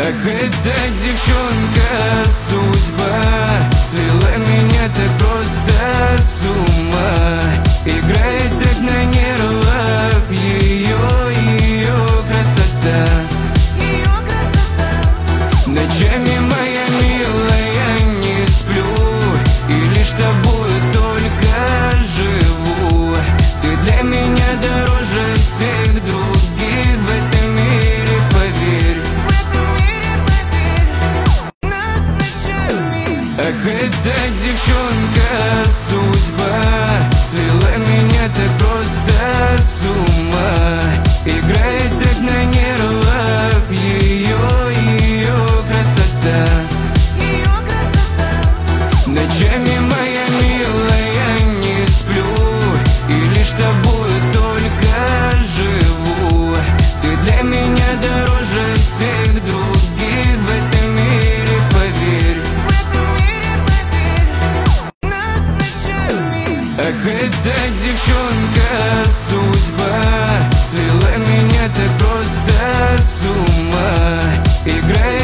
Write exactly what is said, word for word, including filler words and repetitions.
Ах, эта девчонка судьба свела меня так просто с ума. Играет так на нервах ее, ее красота. Ночами, моя милая, не сплю, и лишь тобою только живу. Ты для меня дороже всех других в этом мире, поверь. Ах, эта девчонка судьба свела меня так просто с ума. Играет так на нервах ее, ее красота. Ночами, моя милая, не сплю, и лишь тобою только живу. Ты для меня дороже всех других в этом мире, поверь. Ах, эта девчонка судьба свела меня так просто с ума. Играет